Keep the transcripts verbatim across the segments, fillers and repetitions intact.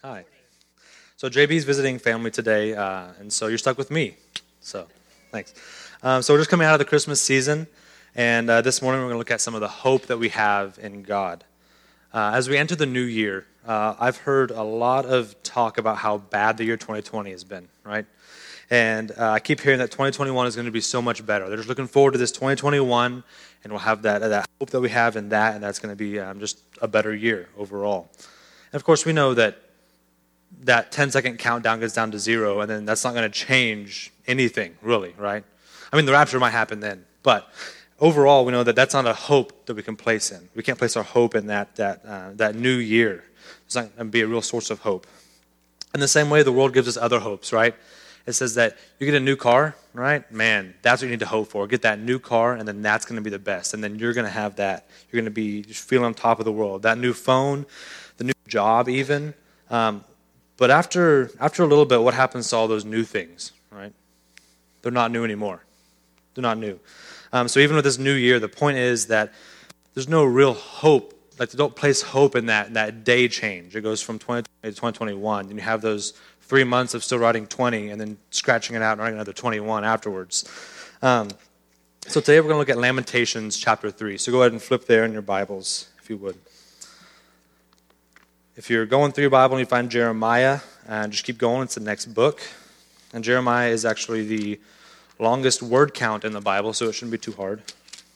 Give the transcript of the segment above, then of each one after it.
Hi. So J B's visiting family today, uh, and so you're stuck with me. So, thanks. Um, so we're just coming out of the Christmas season, and uh, this morning we're going to look at some of the hope that we have in God. Uh, as we enter the new year, uh, I've heard a lot of talk about how bad the year twenty twenty has been, right? And uh, I keep hearing that twenty twenty-one is going to be so much better. They're just looking forward to this twenty twenty-one, and we'll have that, that hope that we have in that, and that's going to be um, just a better year overall. And of course, we know that that ten-second countdown goes down to zero, and then that's not going to change anything, really, right? I mean, the rapture might happen then, but overall, we know that that's not a hope that we can place in. We can't place our hope in that that uh, that new year. It's not going to be a real source of hope. In the same way, the world gives us other hopes, right? It says that you get a new car, right? Man, that's what you need to hope for. Get that new car, and then that's going to be the best. And then you're going to have that. You're going to be just feeling on top of the world. That new phone, the new job even. Um, but after after a little bit, what happens to all those new things, right? They're not new anymore. They're not new. Um, so even with this new year, the point is that there's no real hope. Like, don't place hope in that that day change. It goes from twenty twenty to twenty twenty-one, and you have those three months of still writing twenty, and then scratching it out and writing another twenty-one afterwards. Um, so today we're going to look at Lamentations chapter three. So go ahead and flip there in your Bibles, if you would. If you're going through your Bible and you find Jeremiah, uh, just keep going. It's the next book. And Jeremiah is actually the longest word count in the Bible, so it shouldn't be too hard.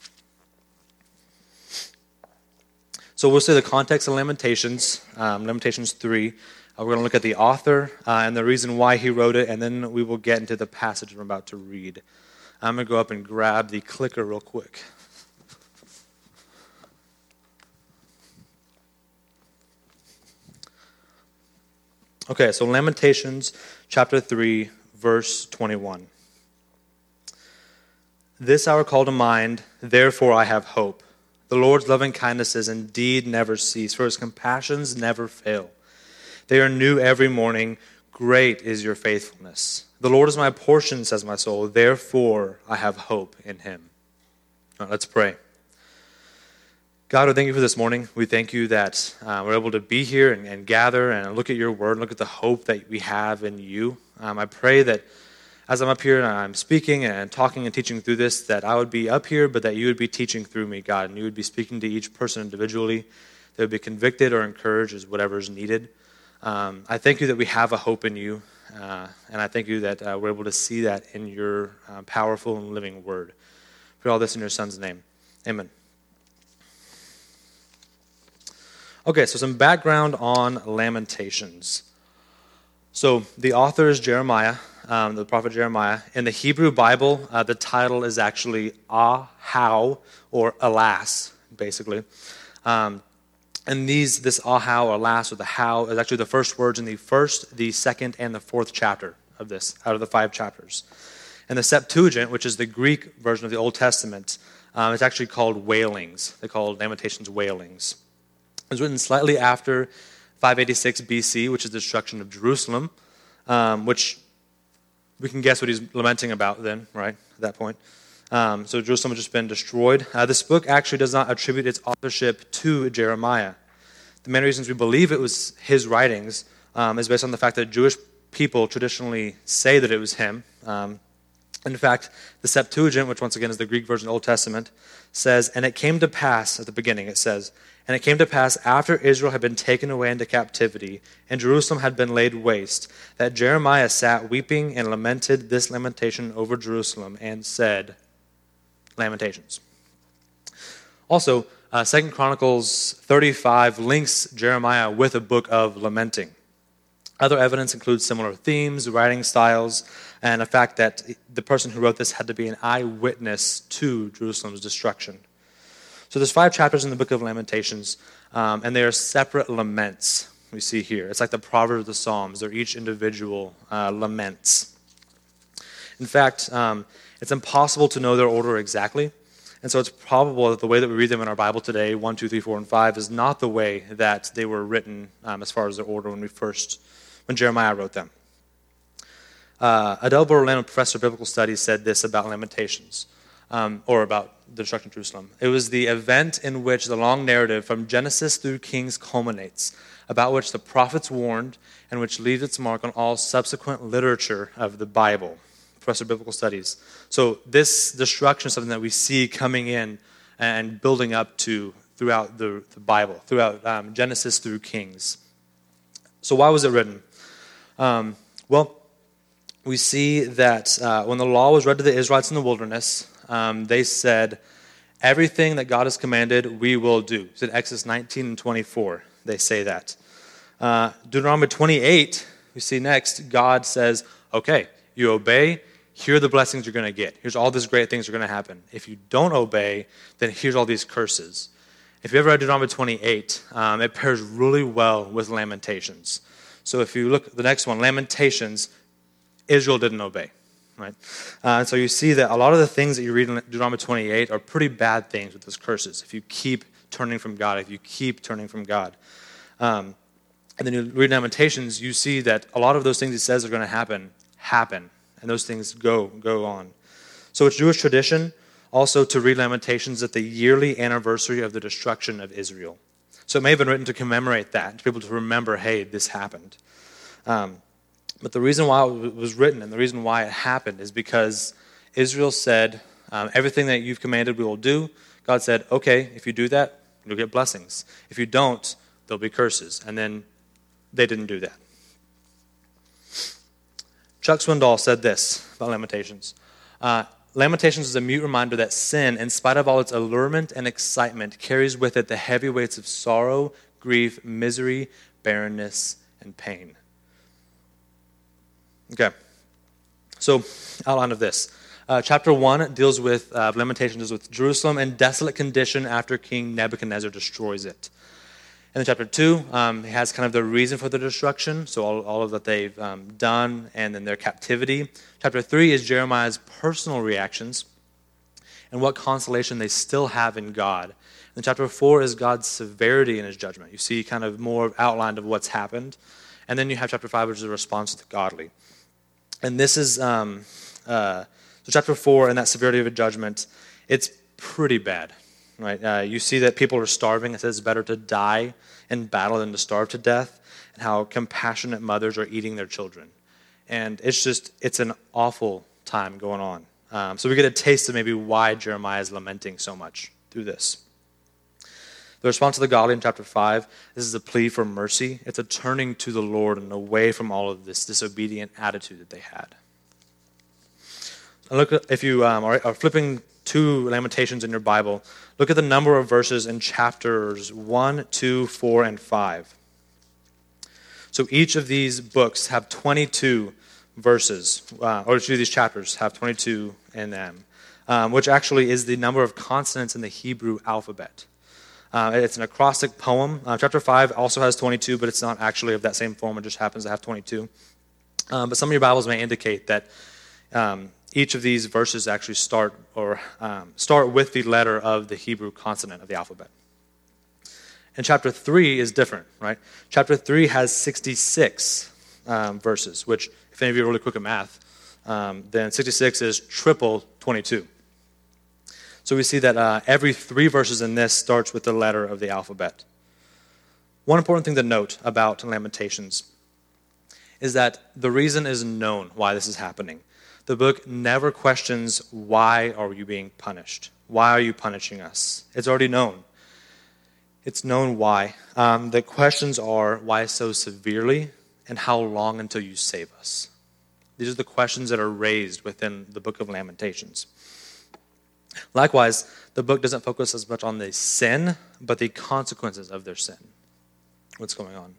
So we'll see the context of Lamentations, um, Lamentations three. Uh, we're going to look at the author uh, and the reason why he wrote it, and then we will get into the passage I'm about to read. I'm going to go up and grab the clicker real quick. Okay, so Lamentations chapter three, verse twenty-one. This hour call to mind, therefore I have hope. The Lord's loving kindnesses indeed never cease, for his compassions never fail. They are new every morning. Great is your faithfulness. The Lord is my portion, says my soul. Therefore I have hope in him. All right, let's pray. God, we thank you for this morning. We thank you that uh, we're able to be here and, and gather and look at your word, look at the hope that we have in you. Um, I pray that as I'm up here and I'm speaking and talking and teaching through this, that I would be up here, but that you would be teaching through me, God, and you would be speaking to each person individually. They would be convicted or encouraged as whatever is needed. Um, I thank you that we have a hope in you, uh, and I thank you that uh, we're able to see that in your uh, powerful and living word. Pray all this in your Son's name. Amen. Okay, so some background on Lamentations. So the author is Jeremiah, um, the prophet Jeremiah. In the Hebrew Bible, uh, the title is actually Ah How, or Alas, basically. Um, and these, this Ah How, or Alas, or the How, is actually the first words in the first, the second, and the fourth chapter of this, out of the five chapters. And the Septuagint, which is the Greek version of the Old Testament, um, it's actually called Wailings. They call Lamentations Wailings. It was written slightly after five eighty-six B C, which is the destruction of Jerusalem, um, which we can guess what he's lamenting about then, right, at that point. Um, so Jerusalem has just been destroyed. Uh, this book actually does not attribute its authorship to Jeremiah. The main reasons we believe it was his writings um, is based on the fact that Jewish people traditionally say that it was him. Um, in fact, the Septuagint, which once again is the Greek version of the Old Testament, says, and it came to pass, at the beginning it says, and it came to pass after Israel had been taken away into captivity, and Jerusalem had been laid waste, that Jeremiah sat weeping and lamented this lamentation over Jerusalem, and said, Lamentations. Also, uh, Second Chronicles thirty-five links Jeremiah with a book of lamenting. Other evidence includes similar themes, writing styles, and the fact that the person who wrote this had to be an eyewitness to Jerusalem's destruction. So there's five chapters in the book of Lamentations, um, and they are separate laments we see here. It's like the Proverbs of the Psalms. They're each individual uh, laments. In fact, um, it's impossible to know their order exactly, and so it's probable that the way that we read them in our Bible today, one, two, three, four, and five, is not the way that they were written um, as far as their order when we first, when Jeremiah wrote them. Uh, Adelbert Orlando, professor of biblical studies, said this about Lamentations. um, or about the destruction of Jerusalem. It was the event in which the long narrative from Genesis through Kings culminates, about which the prophets warned and which leaves its mark on all subsequent literature of the Bible. Professor of Biblical Studies. So this destruction is something that we see coming in and building up to throughout the, the Bible, throughout um, Genesis through Kings. So why was it written? Um, well, we see that uh, when the law was read to the Israelites in the wilderness, um, they said, everything that God has commanded, we will do. It's in Exodus nineteen and twenty-four. They say that. Uh, Deuteronomy twenty-eight, we see next, God says, okay, you obey, here are the blessings you're going to get. Here's all these great things that are going to happen. If you don't obey, then here's all these curses. If you ever read Deuteronomy twenty-eight, um, it pairs really well with Lamentations. So if you look at the next one, Lamentations, Israel didn't obey. Right? Uh, so you see that a lot of the things that you read in Deuteronomy twenty-eight are pretty bad things with those curses. If you keep turning from God, if you keep turning from God. Um, and then you read Lamentations, you see that a lot of those things he says are going to happen, happen. And those things go, go on. So it's Jewish tradition also to read Lamentations at the yearly anniversary of the destruction of Israel. So it may have been written to commemorate that, to be able to remember, hey, this happened. Um, but the reason why it was written and the reason why it happened is because Israel said, um, everything that you've commanded we will do. God said, okay, if you do that, you'll get blessings. If you don't, there'll be curses. And then they didn't do that. Chuck Swindoll said this about Lamentations. Uh, Lamentations is a mute reminder that sin, in spite of all its allurement and excitement, carries with it the heavy weights of sorrow, grief, misery, barrenness, and pain. Okay, so outline of this. Uh, chapter one deals with, uh, Lamentations deals with Jerusalem in desolate condition after King Nebuchadnezzar destroys it. And then chapter two, um, it has kind of the reason for the destruction, so all, all of that they've um, done, and then their captivity. Chapter three is Jeremiah's personal reactions and what consolation they still have in God. And chapter four is God's severity in his judgment. You see kind of more outlined of what's happened. And then you have chapter five, which is a response to the godly. And this is, um, uh, so chapter four and that severity of a judgment, it's pretty bad. Right? Uh, you see that people are starving. It says it's better to die in battle than to starve to death, and how compassionate mothers are eating their children. And it's just, it's an awful time going on. Um, so we get a taste of maybe why Jeremiah is lamenting so much through this. The response to the godly in chapter five, this is a plea for mercy. It's a turning to the Lord and away from all of this disobedient attitude that they had. And look, if you um, are, are flipping to Lamentations in your Bible, look at the number of verses in chapters one, two, four, and five. So each of these books have twenty-two verses, uh, or each of these chapters have twenty-two in them, um, which actually is the number of consonants in the Hebrew alphabet. Uh, it's an acrostic poem. Uh, chapter five also has twenty-two, but it's not actually of that same form. It just happens to have twenty-two. Um, but some of your Bibles may indicate that um, each of these verses actually start or um, start with the letter of the Hebrew consonant of the alphabet. And chapter three is different, right? Chapter three has sixty-six um, verses, which, if any of you are really quick at math, um, then sixty-six is triple twenty-two. So we see that uh, every three verses in this starts with the letter of the alphabet. One important thing to note about Lamentations is that the reason is known why this is happening. The book never questions, why are you being punished? Why are you punishing us? It's already known. It's known why. Um, the questions are, why so severely, and how long until you save us? These are the questions that are raised within the book of Lamentations. Likewise, the book doesn't focus as much on the sin, but the consequences of their sin. What's going on?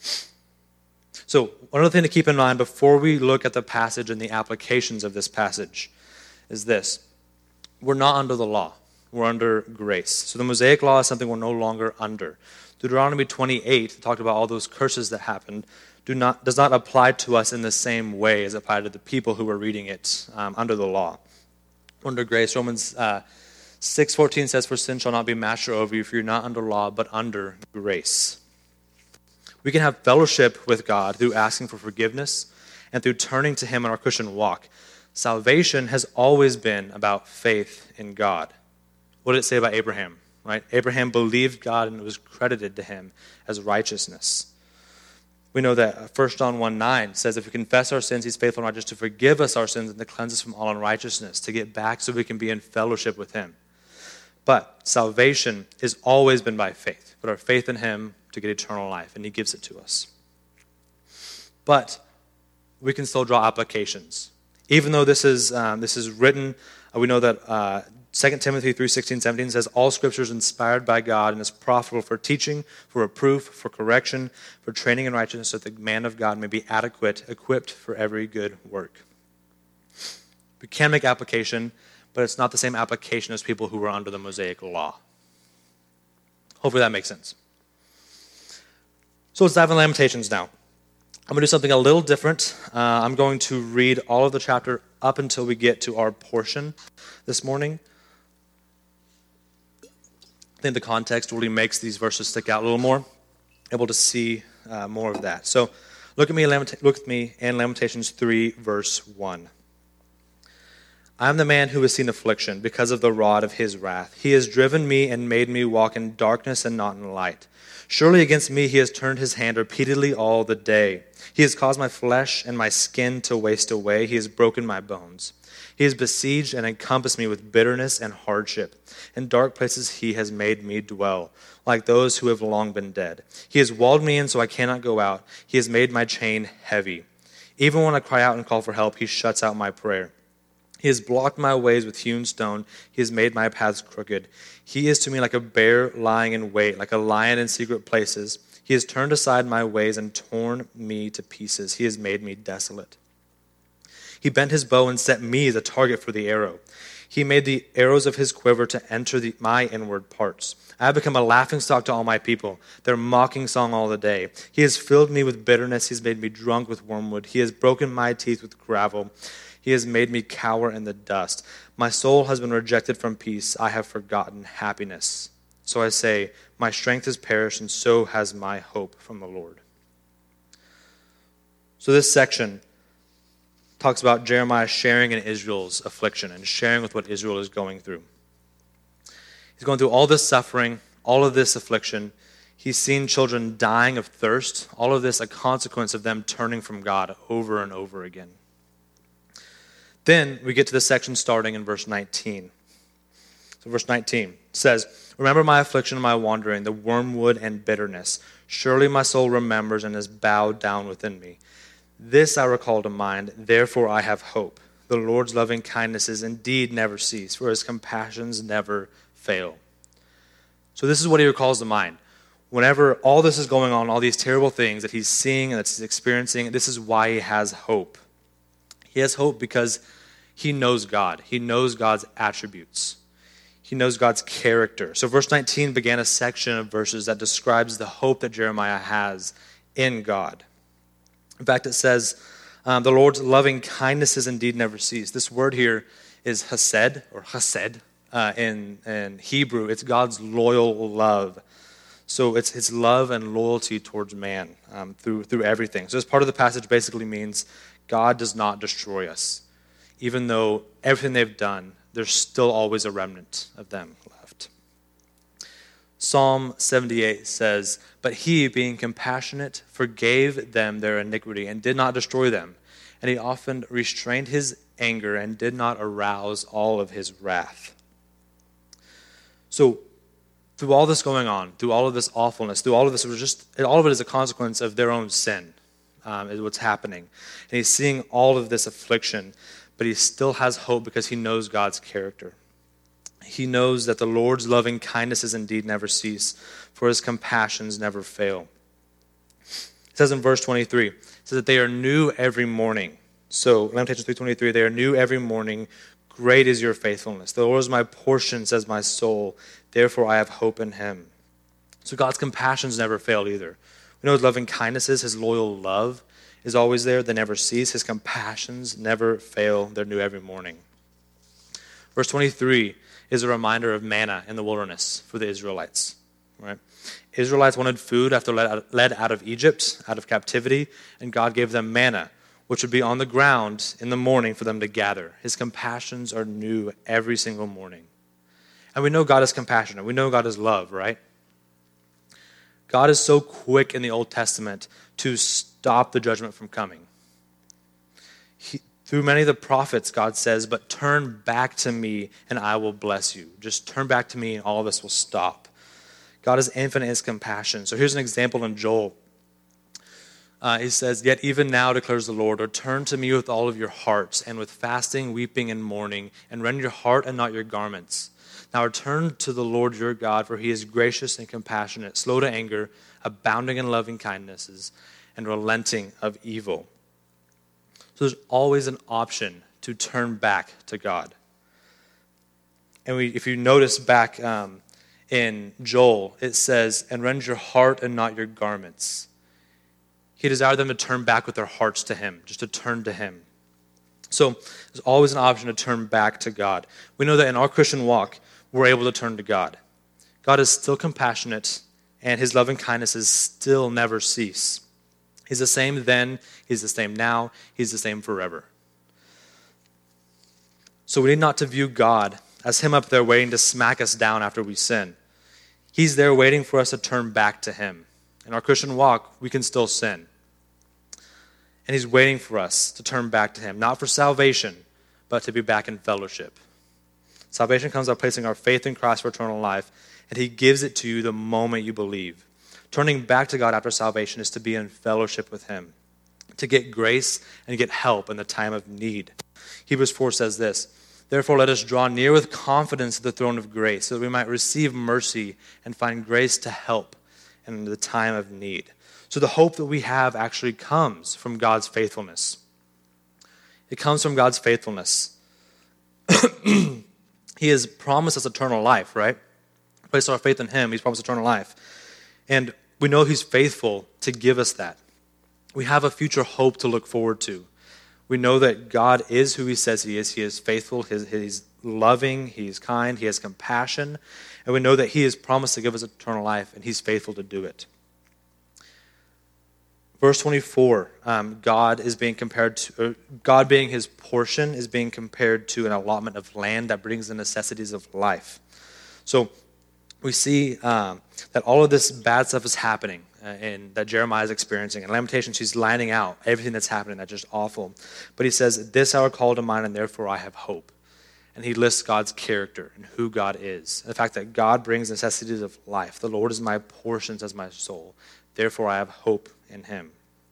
So, one other thing to keep in mind before we look at the passage and the applications of this passage is this. We're not under the law. We're under grace. So the Mosaic law is something we're no longer under. Deuteronomy twenty-eight talked about all those curses that happened. Do not does not apply to us in the same way as it applied to the people who were reading it um, under the law. Under grace, Romans uh, six fourteen says, "For sin shall not be master over you, for you're not under law, but under grace." We can have fellowship with God through asking for forgiveness and through turning to Him in our Christian walk. Salvation has always been about faith in God. What did it say about Abraham? Right? Abraham believed God and it was credited to him as righteousness. We know that First John one nine says, if we confess our sins, he's faithful and righteous to forgive us our sins and to cleanse us from all unrighteousness, to get back so we can be in fellowship with him. But salvation has always been by faith. Put our faith in him to get eternal life, and he gives it to us. But we can still draw applications. Even though this is um, this is written, uh, we know that uh, Second Timothy three sixteen, seventeen says, all scripture is inspired by God and is profitable for teaching, for reproof, for correction, for training in righteousness, so that the man of God may be adequate, equipped for every good work. We can make application, but it's not the same application as people who were under the Mosaic law. Hopefully that makes sense. So let's dive into Lamentations now. I'm going to do something a little different. Uh, I'm going to read all of the chapter up until we get to our portion this morning. I think the context really makes these verses stick out a little more. Able to see uh, more of that. So look at me, look with me in Lamentations three, verse one. I am the man who has seen affliction because of the rod of his wrath. He has driven me and made me walk in darkness and not in light. Surely against me he has turned his hand repeatedly all the day. He has caused my flesh and my skin to waste away. He has broken my bones. He has besieged and encompassed me with bitterness and hardship. In dark places he has made me dwell, like those who have long been dead. He has walled me in so I cannot go out. He has made my chain heavy. Even when I cry out and call for help, he shuts out my prayer. He has blocked my ways with hewn stone. He has made my paths crooked. He is to me like a bear lying in wait, like a lion in secret places. He has turned aside my ways and torn me to pieces. He has made me desolate. He bent his bow and set me as a target for the arrow. He made the arrows of his quiver to enter the, my inward parts. I have become a laughingstock to all my people, their mocking song all the day. He has filled me with bitterness. He has made me drunk with wormwood. He has broken my teeth with gravel. He has made me cower in the dust. My soul has been rejected from peace. I have forgotten happiness. So I say, my strength has perished, and so has my hope from the Lord. So this section talks about Jeremiah sharing in Israel's affliction and sharing with what Israel is going through. He's going through all this suffering, all of this affliction. He's seen children dying of thirst. All of this a consequence of them turning from God over and over again. Then we get to the section starting in verse nineteen. So verse nineteen says, remember my affliction and my wandering, the wormwood and bitterness. Surely my soul remembers and is bowed down within me. This I recall to mind, therefore I have hope. The Lord's loving kindnesses indeed never cease, for his compassions never fail. So this is what he recalls to mind. Whenever all this is going on, all these terrible things that he's seeing and that he's experiencing, this is why he has hope. He has hope because he knows God. He knows God's attributes. He knows God's character. So verse nineteen began a section of verses that describes the hope that Jeremiah has in God. In fact, it says, um, the Lord's loving kindnesses indeed never cease. This word here is hesed, or chesed, uh, in, in Hebrew. It's God's loyal love. So it's his love and loyalty towards man um, through, through everything. So this part of the passage basically means God does not destroy us. Even though everything they've done, there's still always a remnant of them left. Psalm seventy-eight says, but he, being compassionate, forgave them their iniquity and did not destroy them. And he often restrained his anger and did not arouse all of his wrath. So through all this going on, through all of this awfulness, through all of this, it was just all of it is a consequence of their own sin, um, is what's happening. And he's seeing all of this affliction, but he still has hope because he knows God's character. He knows that the Lord's loving kindnesses indeed never cease, for his compassions never fail. It says in verse twenty-three, it says that they are new every morning. So Lamentations three twenty-three, they are new every morning. Great is your faithfulness. The Lord is my portion, says my soul. Therefore I have hope in him. So God's compassions never fail either. We know his loving kindnesses, his loyal love is always there. They never cease. His compassions never fail. They're new every morning. Verse twenty-three is a reminder of manna in the wilderness for the Israelites. Right? Israelites wanted food after led out, led out of Egypt, out of captivity, and God gave them manna, which would be on the ground in the morning for them to gather. His compassions are new every single morning. And we know God is compassionate. We know God is love, right? God is so quick in the Old Testament to stop the judgment from coming. He, through many of the prophets, God says, but turn back to me and I will bless you. Just turn back to me and all of this will stop. God is infinite in his compassion. So here's an example in Joel. Uh, he says, yet even now declares the Lord, return to me with all of your hearts and with fasting, weeping, and mourning, and rend your heart and not your garments. Now return to the Lord your God, for he is gracious and compassionate, slow to anger, abounding in loving kindnesses, and relenting of evil. So there's always an option to turn back to God. And we, if you notice back um, in Joel, it says, and rend your heart and not your garments. He desired them to turn back with their hearts to him, just to turn to him. So there's always an option to turn back to God. We know that in our Christian walk, we're able to turn to God. God is still compassionate, and his loving kindnesses still never cease. He's the same then, he's the same now, he's the same forever. So we need not to view God as him up there waiting to smack us down after we sin. He's there waiting for us to turn back to him. In our Christian walk, we can still sin. And he's waiting for us to turn back to him, not for salvation, but to be back in fellowship. Salvation comes by placing our faith in Christ for eternal life, and he gives it to you the moment you believe. Turning back to God after salvation is to be in fellowship with him, to get grace and get help in the time of need. Hebrews four says this, therefore let us draw near with confidence to the throne of grace, so that we might receive mercy and find grace to help in the time of need. So the hope that we have actually comes from God's faithfulness. It comes from God's faithfulness. He has promised us eternal life, right? Place our faith in him. He's promised eternal life. And we know he's faithful to give us that. We have a future hope to look forward to. We know that God is who he says he is. He is faithful. He's loving. He's kind. He has compassion. And we know that he has promised to give us eternal life, and he's faithful to do it. Verse twenty-four, um, God is being compared to, uh, God being his portion is being compared to an allotment of land that brings the necessities of life. So we see um, that all of this bad stuff is happening uh, and that Jeremiah is experiencing. In Lamentations, he's lining out everything that's happening that's just awful. But he says, this hour called to mind, and therefore I have hope. And he lists God's character and who God is. And the fact that God brings necessities of life. The Lord is my portion, says my soul. Therefore I have hope in him.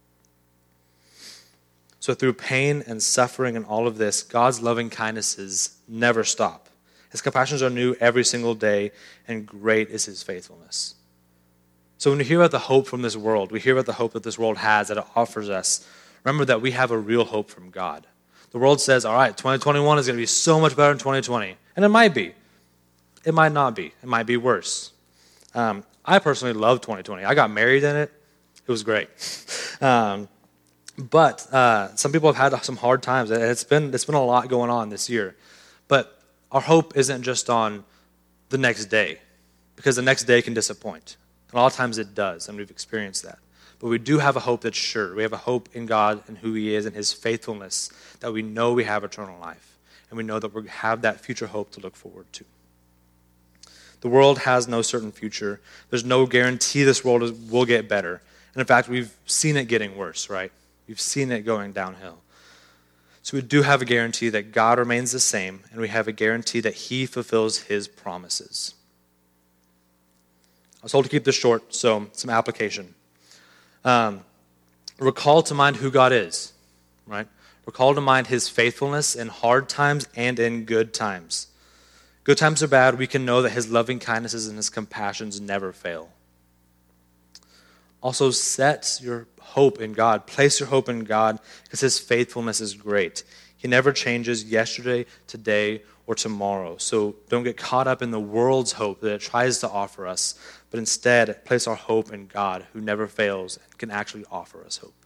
So through pain and suffering and all of this, God's loving kindnesses never stop. His compassions are new every single day, and great is his faithfulness. So when we hear about the hope from this world, we hear about the hope that this world has, that it offers us, remember that we have a real hope from God. The world says, all right, twenty twenty-one is going to be so much better than twenty twenty. And it might be. It might not be. It might be worse. Um, I personally love twenty twenty. I got married in it. It was great. Um, but uh, some people have had some hard times. It's been, it's been a lot going on this year. But our hope isn't just on the next day, because the next day can disappoint. And a lot of times it does, and we've experienced that. But we do have a hope that's sure. We have a hope in God and who he is and his faithfulness, that we know we have eternal life. And we know that we have that future hope to look forward to. The world has no certain future. There's no guarantee this world is, will get better. And in fact, we've seen it getting worse, right? We've seen it going downhill. So we do have a guarantee that God remains the same, and we have a guarantee that he fulfills his promises. I was told to keep this short, so some application. Um, recall to mind who God is, right? Recall to mind his faithfulness in hard times and in good times. Good times are bad, we can know that his loving kindnesses and his compassions never fail. Also, set your hope in God. Place your hope in God, because his faithfulness is great. He never changes yesterday, today, or tomorrow. So don't get caught up in the world's hope that it tries to offer us, but instead place our hope in God, who never fails and can actually offer us hope.